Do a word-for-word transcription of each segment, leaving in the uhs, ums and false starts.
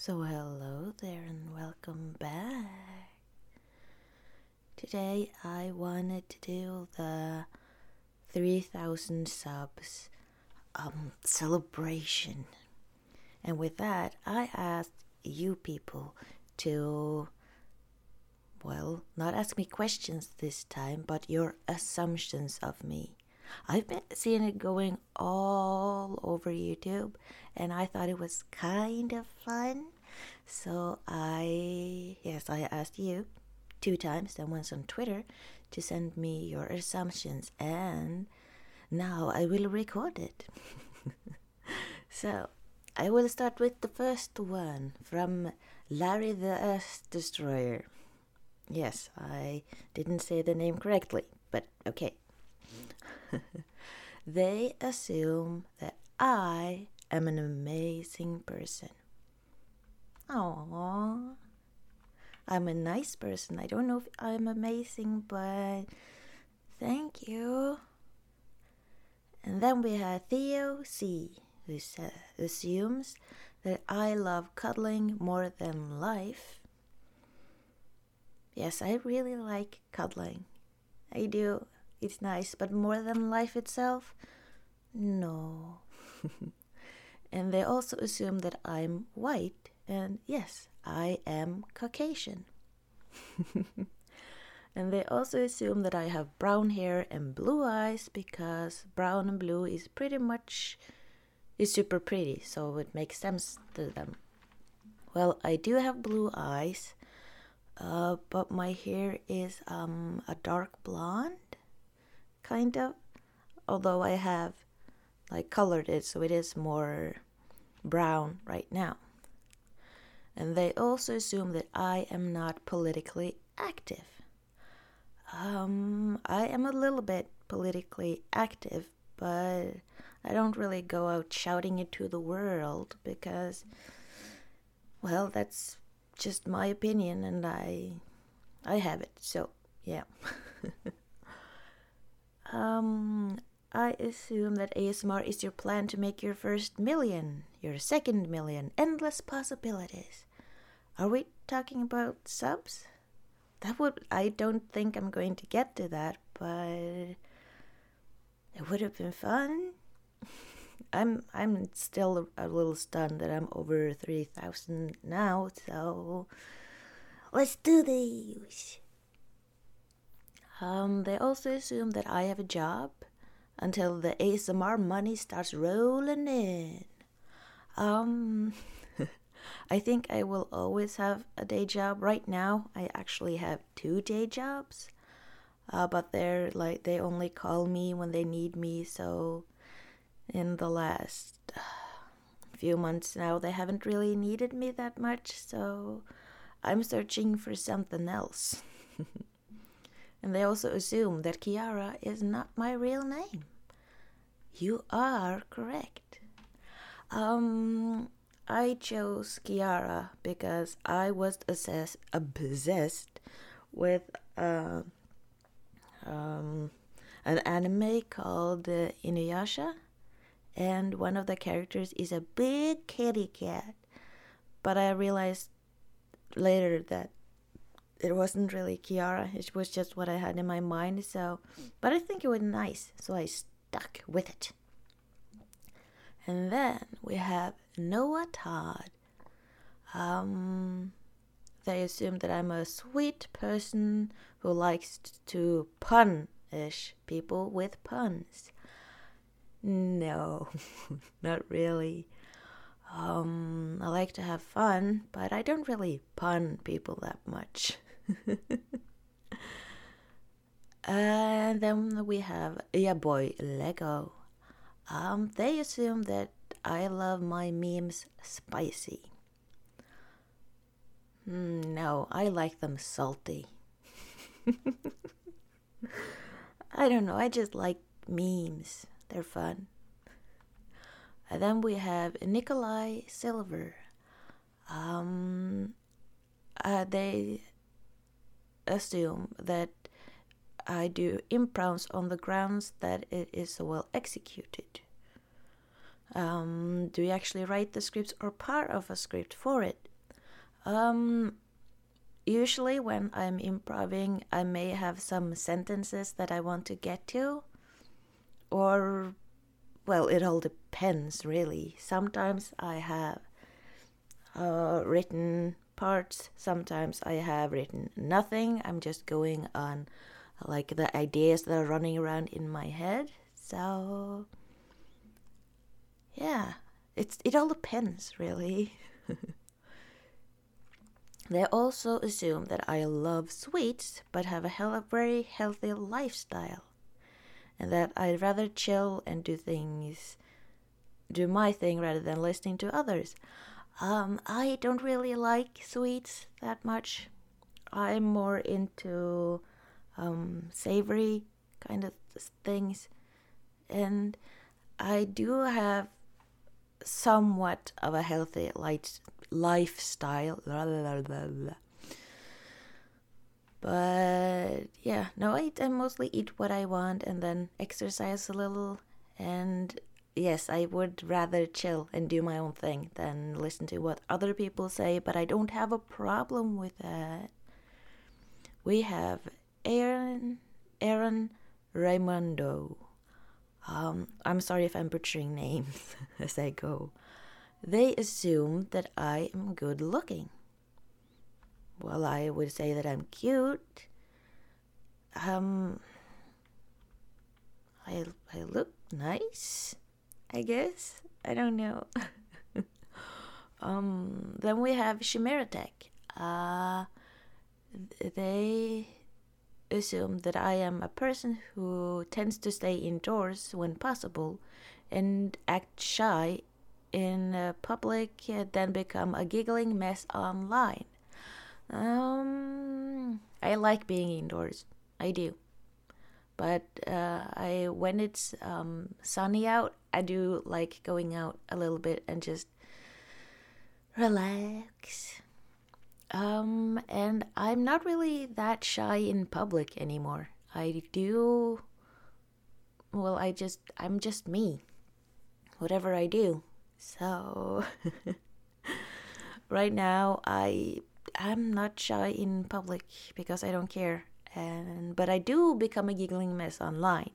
So hello there and welcome back. Today I wanted to do the three thousand subs um, celebration. And with that, I asked you people to, well, not ask me questions this time, but your assumptions of me. I've been seeing it going all over YouTube, and I thought it was kind of fun. So I, yes, I asked you two times, then once on Twitter, to send me your assumptions, and now I will record it. So I will start with the first one from Larry the Earth Destroyer. Yes, I didn't say the name correctly, but okay. They assume that I am an amazing person. Aww. I'm a nice person. I don't know if I'm amazing, but thank you. And then we have Theo C, who sa- assumes that I love cuddling more than life. Yes, I really like cuddling. I do. It's nice, but more than life itself? No. And they also assume that I'm white, and yes, I am Caucasian. And they also assume that I have brown hair and blue eyes because brown and blue is pretty much is super pretty, so it makes sense to them. Well, I do have blue eyes, uh, but my hair is um, a dark blonde, kind of, although I have like colored it so it is more brown right now. And they also assume that I am not politically active. Um, I am a little bit politically active, but I don't really go out shouting it to the world because, well, that's just my opinion and I I have it. So, yeah. um, I assume that A S M R is your plan to make your first million, your second million, endless possibilities. Are we talking about subs? That would, I don't think I'm going to get to that, but it would have been fun. I'm I'm still a little stunned that I'm over three thousand now, so let's do this. Um, they also assume that I have a job until the A S M R money starts rolling in. Um, I think I will always have a day job. Right now, I actually have two day jobs, uh, but they're like they only call me when they need me. So, in the last few months now, they haven't really needed me that much. So, I'm searching for something else. And they also assume that Kiara is not my real name. You are correct. Um, I chose Kiara because I was assessed, obsessed with uh, um, an anime called uh, Inuyasha, and one of the characters is a big kitty cat. But I realized later that it wasn't really Kiara; it was just what I had in my mind. So, but I think it was nice, so I stuck with it. And then we have Noah Todd. Um, they assume that I'm a sweet person who likes to punish people with puns. No, not really. Um, I like to have fun, but I don't really pun people that much. And then we have Ya Boy Lego. Um, they assume that I love my memes spicy. Mm, no, I like them salty. I don't know, I just like memes. They're fun. And then we have Nikolai Silver. Um, uh, they assume that I do improvs on the grounds that it is so well executed. Um, do we actually write the scripts or part of a script for it? Um, Usually when I'm improving, I may have some sentences that I want to get to, or, well, it all depends really. Sometimes I have uh, written parts, sometimes I have written nothing. I'm just going on like the ideas that are running around in my head. So, yeah, it's it all depends really. They also assume that I love sweets but have a hell of very healthy lifestyle, and that I'd rather chill and do things, do my thing rather than listening to others. Um, I don't really like sweets that much. I'm more into um, savory kind of things, and I do have somewhat of a healthy light lifestyle. Blah, blah, blah, blah. But yeah, no, I, I mostly eat what I want and then exercise a little. And yes, I would rather chill and do my own thing than listen to what other people say, but I don't have a problem with that. We have Aaron, Aaron Raimondo. Um, I'm sorry if I'm butchering names as I go. They assume that I am good looking. Well, I would say that I'm cute. Um, I I look nice, I guess. I don't know. um, then we have Chimeratech. Uh, they assume that I am a person who tends to stay indoors when possible and act shy in uh, public, uh, then become a giggling mess online. Um, I like being indoors. I do. But uh, I when it's um, sunny out, I do like going out a little bit and just relax. Um, and I'm not really that shy in public anymore. I do. Well, I just I'm just me. Whatever I do. So right now I I'm not shy in public because I don't care, and but I do become a giggling mess online.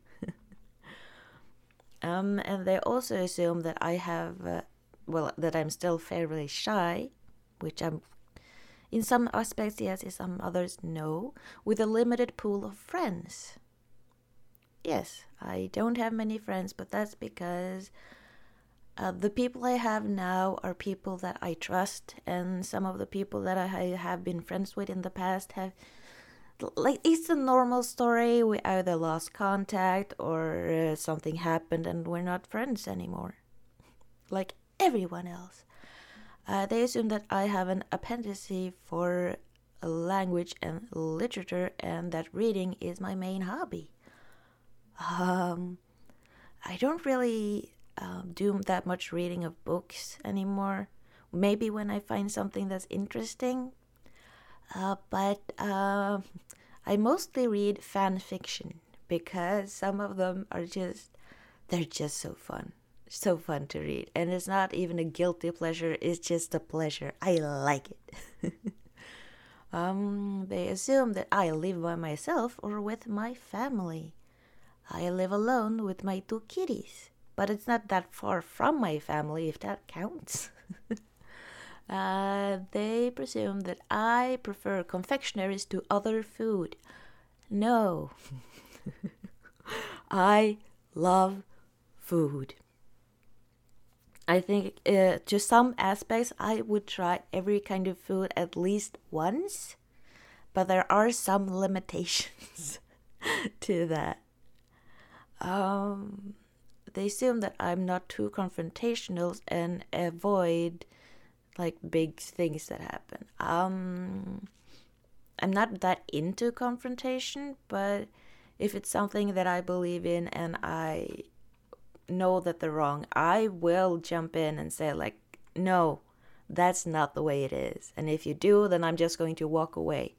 um, and they also assume that I have, uh, well, that I'm still fairly shy, which I'm in some aspects yes, in some others no, with a limited pool of friends. Yes, I don't have many friends, but that's because Uh, the people I have now are people that I trust, and some of the people that I have been friends with in the past have, like, it's a normal story. We either lost contact or uh, something happened and we're not friends anymore, like everyone else. Uh, they assume that I have an appendice for language and literature, and that reading is my main hobby. Um, I don't really um, do that much reading of books anymore. Maybe when I find something that's interesting. Uh, but uh, I mostly read fan fiction because some of them are just, they're just so fun. So fun to read. And it's not even a guilty pleasure, it's just a pleasure. I like it. um, they assume that I live by myself or with my family. I live alone with my two kitties, but it's not that far from my family, if that counts. uh, they presume that I prefer confectionaries to other food. No. I love food. I think uh, to some aspects I would try every kind of food at least once, but there are some limitations to that. Um, they assume that I'm not too confrontational and avoid like big things that happen. Um, I'm not that into confrontation, but if it's something that I believe in and I know that they're wrong, I will jump in and say like, no, that's not the way it is. And if you do, then I'm just going to walk away.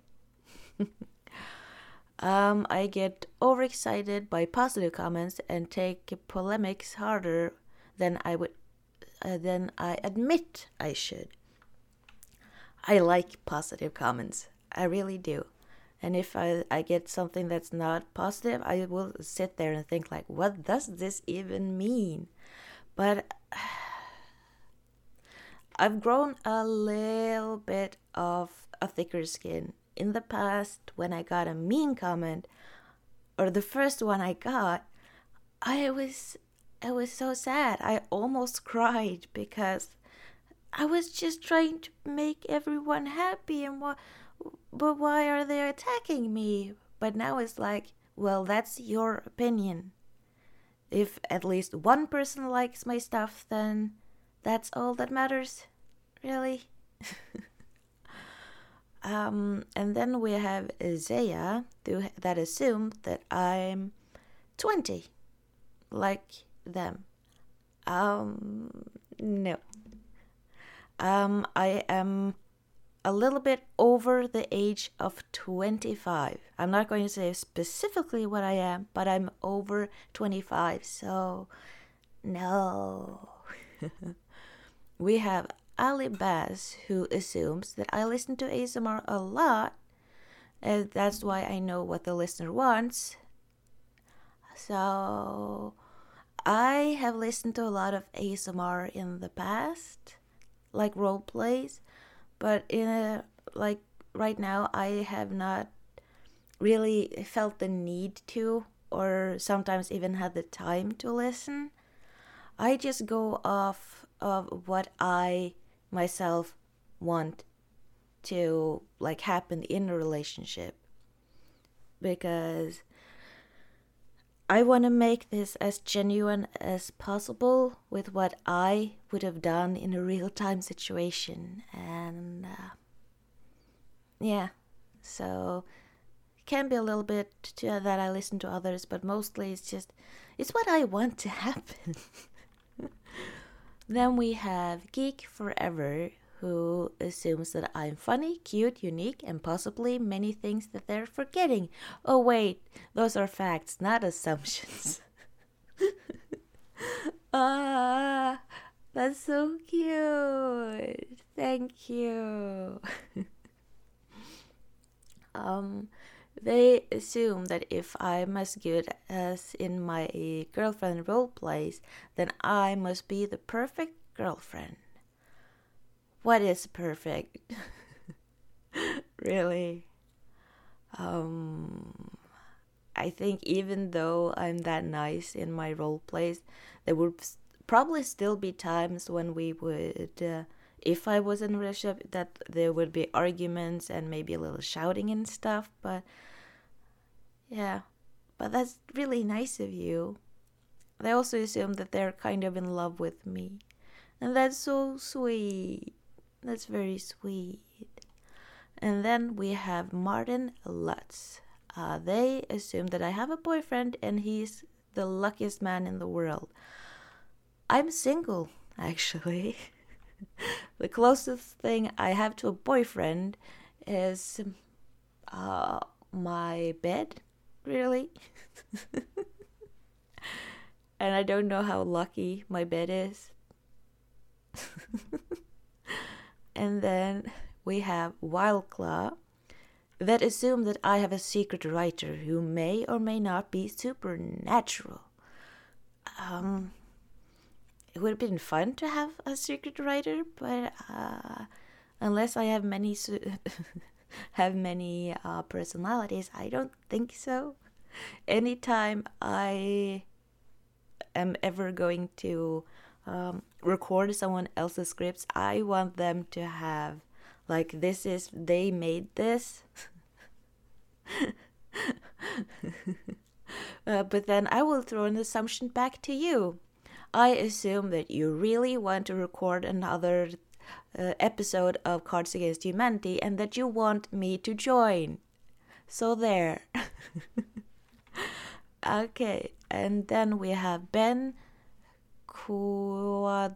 Um, I get overexcited by positive comments and take polemics harder than I would, uh, than I admit I should. I like positive comments. I really do. And if I, I get something that's not positive, I will sit there and think like, what does this even mean? But I've grown a little bit of a thicker skin. In the past, when I got a mean comment, or the first one I got, I was I was so sad. I almost cried because I was just trying to make everyone happy, and what, but why are they attacking me? But now it's like, well, that's your opinion. If at least one person likes my stuff, then that's all that matters, really. um, and then we have Isaiah that assumed that I'm twenty, like them. Um, no. Um, I am a little bit over the age of twenty-five. I'm not going to say specifically what I am, but I'm over twenty-five, so no. We have Ali Baz, who assumes that I listen to A S M R a lot, and that's why I know what the listener wants. So I have listened to a lot of A S M R in the past, like role plays, but in a, like right now I have not really felt the need to, or sometimes even had the time to listen. I just go off of what I myself want to like happen in a relationship, because I want to make this as genuine as possible with what I would have done in a real-time situation. And uh, yeah, so it can be a little bit to, uh, that I listen to others, but mostly it's just, it's what I want to happen. Then we have Geek Forever, who assumes that I'm funny, cute, unique, and possibly many things that they're forgetting. Oh wait, those are facts, not assumptions. Ah, that's so cute. Thank you. um, they assume that if I'm as good as in my girlfriend role plays, then I must be the perfect girlfriend. What is perfect? Really? Um, I think even though I'm that nice in my role plays, there would probably still be times when we would, uh, if I was in a relationship, that there would be arguments and maybe a little shouting and stuff. But yeah, but that's really nice of you. They also assume that they're kind of in love with me, and that's so sweet. That's very sweet. And then we have Martin Lutz. Uh, they assume that I have a boyfriend and he's the luckiest man in the world. I'm single, actually. The closest thing I have to a boyfriend is uh, my bed, really. And I don't know how lucky my bed is. And then we have Wildclaw, that assume that I have a secret writer who may or may not be supernatural. Um, it would have been fun to have a secret writer, but uh, unless I have many su- have many uh, personalities, I don't think so. Anytime I am ever going to um, record someone else's scripts, I want them to have like, this is, they made this. uh, but then I will throw an assumption back to you. I assume that you really want to record another uh, episode of Cards Against Humanity and that you want me to join. So there. Okay, and then we have Ben Cuadros.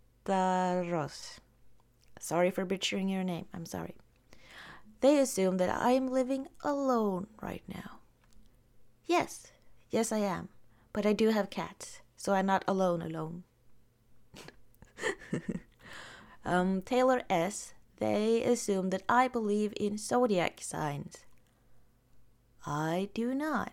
Sorry for butchering your name. I'm sorry. They assume that I am living alone right now. Yes, yes I am. But I do have cats, so I'm not alone alone. um, Taylor S., they assume that I believe in zodiac signs. I do not.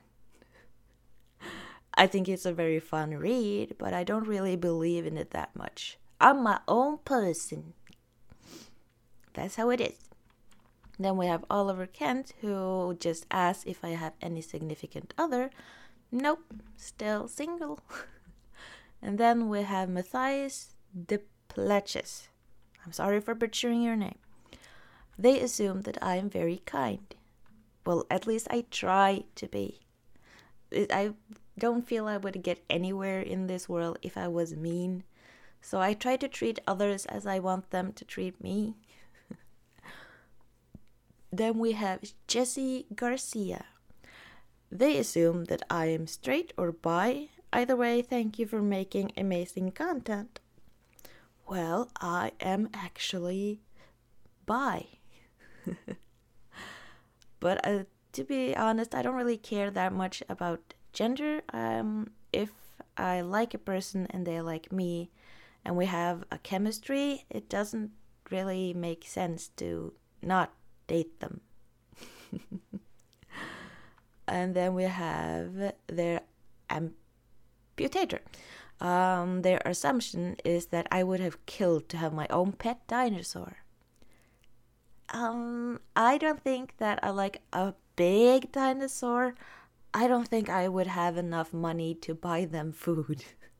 I think it's a very fun read, but I don't really believe in it that much. I'm my own person. That's how it is. Then we have Oliver Kent, who just asked if I have any significant other. Nope, still single. And then we have Matthias de Pleches. I'm sorry for butchering your name. They assume that I am very kind. Well, at least I try to be. I don't feel I would get anywhere in this world if I was mean. So I try to treat others as I want them to treat me. Then we have Jesse Garcia. They assume that I am straight or bi. Either way, thank you for making amazing content. Well, I am actually bi. But uh, to be honest, I don't really care that much about gender. Um, if I like a person and they like me and we have a chemistry, it doesn't really make sense to not date them. And then we have their amputator. Um, their assumption is that I would have killed to have my own pet dinosaur. Um, I don't think that I like a big dinosaur. I don't think I would have enough money to buy them food.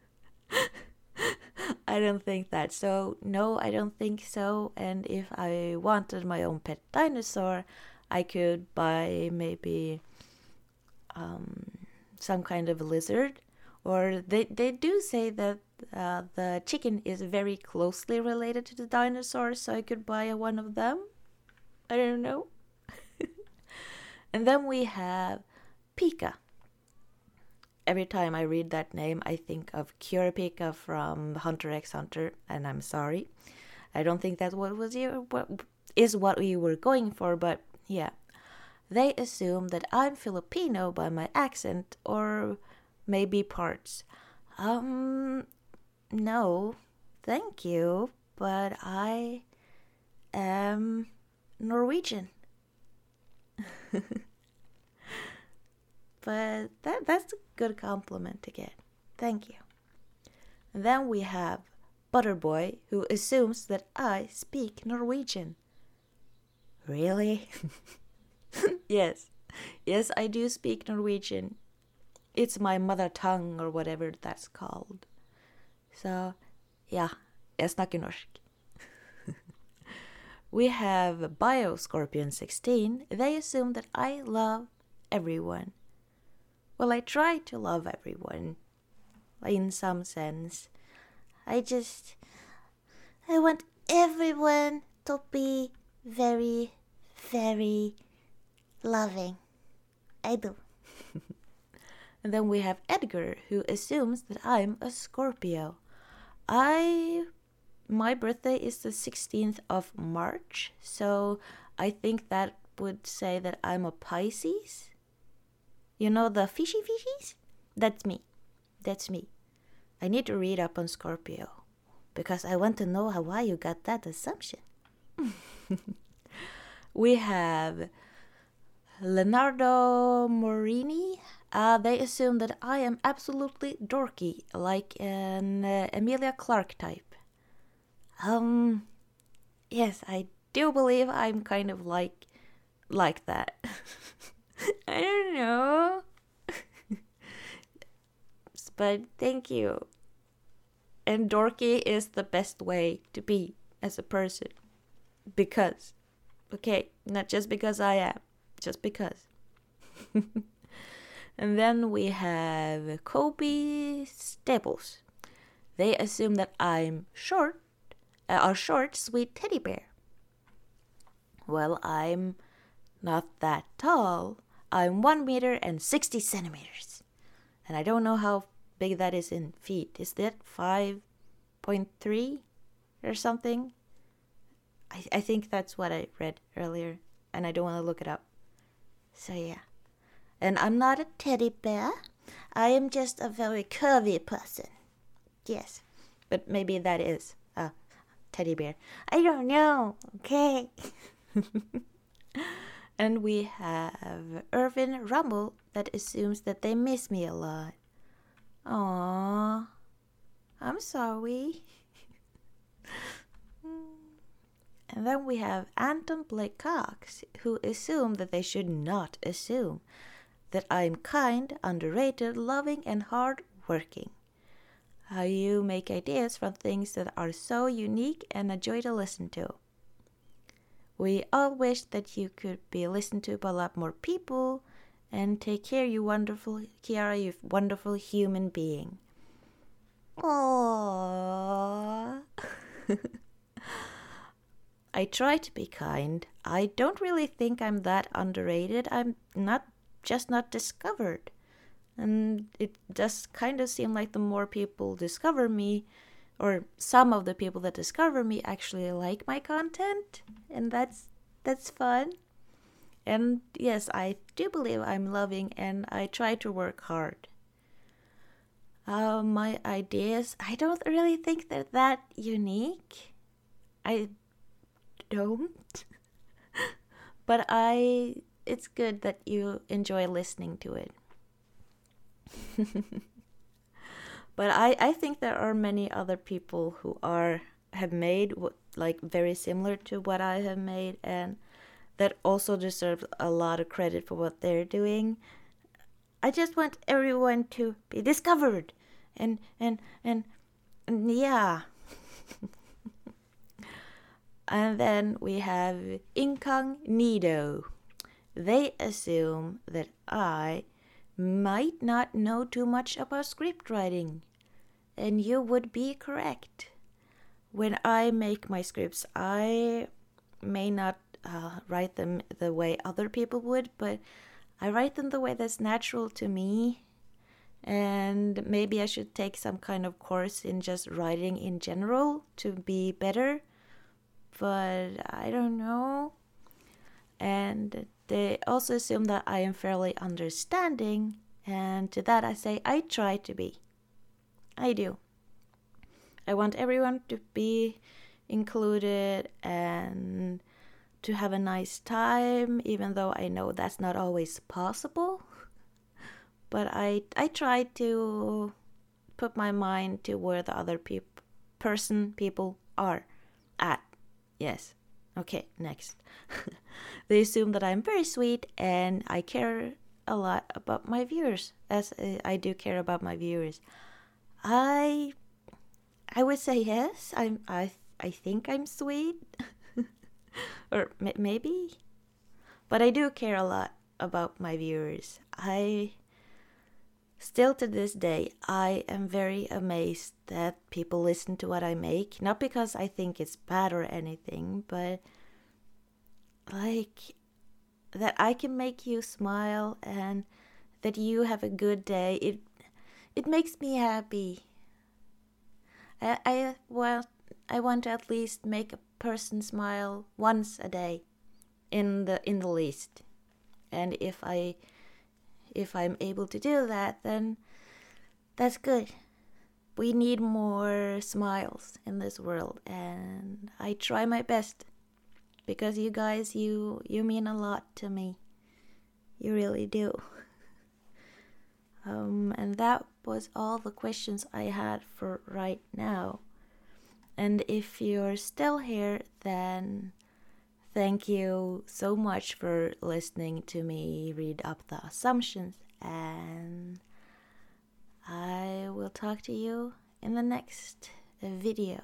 I don't think that. So, no, I don't think so. And if I wanted my own pet dinosaur, I could buy maybe um, some kind of lizard. Or they, they do say that uh, the chicken is very closely related to the dinosaur, so I could buy one of them. I don't know. And then we have Pika. Every time I read that name, I think of Kurapika from Hunter x Hunter, and I'm sorry. I don't think that's what was you, what is what we were going for, but yeah. They assume that I'm Filipino by my accent, or maybe parts. Um, no, thank you, but I am Norwegian. But that that's a good compliment to get. Thank you. And then we have Butterboy, who assumes that I speak Norwegian. Really? Yes. Yes, I do speak Norwegian. It's my mother tongue, or whatever that's called. So, yeah, jeg snakker norsk. We have Bioscorpion sixteen. They assume that I love everyone. Well, I try to love everyone, in some sense. I just, I want everyone to be very, very loving. I do. And then we have Edgar, who assumes that I'm a Scorpio. I, my birthday is the sixteenth of March, so I think that would say that I'm a Pisces. You know the fishy fishies? That's me. That's me. I need to read up on Scorpio, because I want to know how why you got that assumption. We have Leonardo Morini. Uh, they assume that I am absolutely dorky, like an uh, Emilia Clarke type. Um, yes, I do believe I'm kind of like, like that. I don't know. But thank you. And dorky is the best way to be as a person. Because, okay, not just because I am, just because. And then we have Kobe Staples. They assume that I'm short, uh, a short, sweet teddy bear. Well, I'm not that tall. I'm one meter and sixty centimeters. And I don't know how big that is in feet. Is that five point three or something? I, I think that's what I read earlier, and I don't want to look it up. So yeah. And I'm not a teddy bear. I am just a very curvy person. Yes. But maybe that is a teddy bear? I don't know. Okay. And we have Irvin Rumble that assumes that they miss me a lot. Aww. I'm sorry. And then we have Anton Blake Cox, who assume that they should not assume that I'm kind, underrated, loving, and hard-working. How you make ideas from things that are so unique and a joy to listen to. We all wish that you could be listened to by a lot more people, and take care, you wonderful, Kiara, you wonderful human being. Aww. I try to be kind. I don't really think I'm that underrated. I'm not just not discovered. And it does kind of seem like the more people discover me, or some of the people that discover me actually like my content. And that's that's fun. And yes, I do believe I'm loving and I try to work hard. Uh, my ideas, I don't really think they're that unique. I don't. But I, it's good that you enjoy listening to it. But I, I think there are many other people who are have made like very similar to what I have made, and that also deserve a lot of credit for what they're doing. I just want everyone to be discovered, and and and, and yeah. And then we have Incognito. They assume that I might not know too much about script writing, and you would be correct. When I make my scripts, I may not uh, write them the way other people would, but I write them the way that's natural to me. And maybe I should take some kind of course in just writing in general to be better, but I don't know. And they also assume that I am fairly understanding, and to that I say I try to be. I do. I want everyone to be included and to have a nice time, even though I know that's not always possible. But I I try to put my mind to where the other peop- person, people are at. Yes. Okay, next. They assume that I'm very sweet and I care a lot about my viewers, as uh, I do care about my viewers. I I would say yes. I'm I I think I'm sweet. Or m- maybe. But I do care a lot about my viewers. I still to this day I am very amazed that people listen to what I make, not because I think it's bad or anything, but like that I can make you smile and that you have a good day. It it makes me happy. I I well I want to at least make a person smile once a day, in the in the least. And if I if I'm able to do that, then that's good. We need more smiles in this world, and I try my best. Because you guys, you you mean a lot to me. You really do. Um, and that was all the questions I had for right now. And if you're still here, then thank you so much for listening to me read up the assumptions. And I will talk to you in the next video.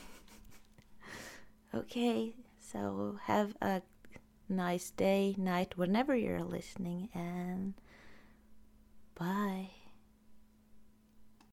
Okay. So have a nice day, night, whenever you're listening, and bye.